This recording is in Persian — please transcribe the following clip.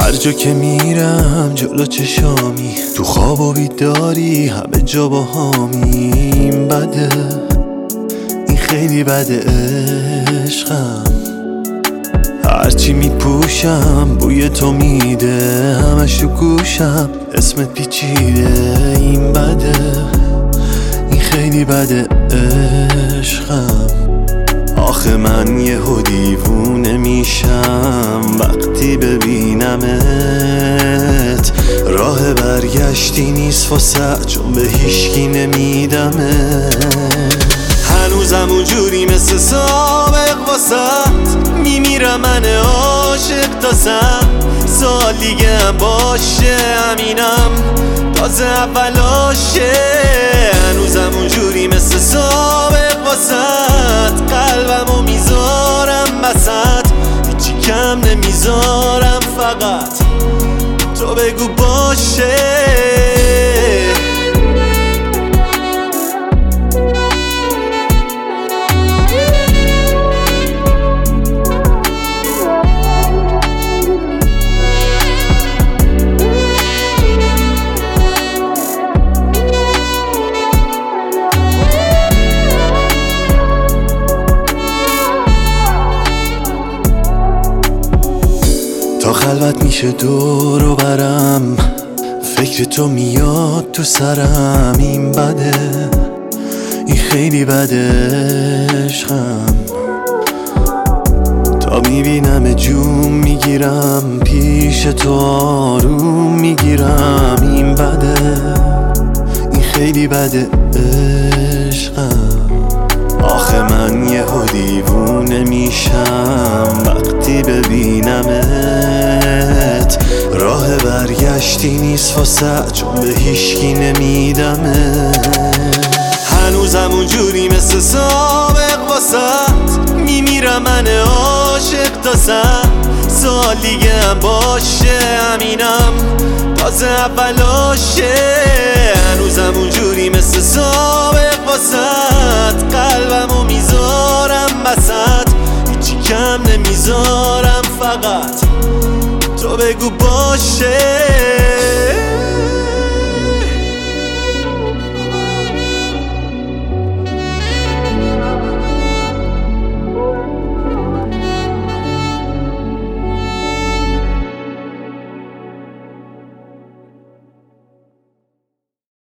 هر جا که میرم جلو چشامی، تو خواب و بیداری همه جا با هامی. این بده، این خیلی بده عشقم. هرچی میپوشم بوی تو میده، همش تو گوشم اسمت پیچیده. این بده، این خیلی بده عشقم. آخه من یهو دیوونه میشم وقتی ببینمت. راه برگشتی نیست واسه، چون به هیچکی نمیدمت. هنوزم اونجوری مثل سابق واسط، میمیرم من عاشق تازم. سال دیگه هم باشه همینم، تازه اولاشه. هنوزم اونجوری مثل سابق واسط، قلبمو میذارم بسط، هیچی کم نمیذارم، فقط تو بگو باشه. تا خلوت میشه دور و برم، فکر تو میاد تو سرم. این بده، این خیلی بده عشقم. تا میبینم جون میگیرم، پیش تو آروم میگیرم. این بده، این خیلی بده عشقم. آخه من یهو دیوونه میشم وقتی ببینمت. راه برگشتی نیست واسه، چون به هیچکی نمیدمت. هنوزم اونجوری مثل سابق واسط، میمیرم من عاشق تازم. سال دیگه هم باشه همینم، تازه اولاشه. هنوزم اونجوری مثل سابق واسط، قلبمو میذارم بسط، هیچی کم نمیذارم، فقط تو بگو باشه.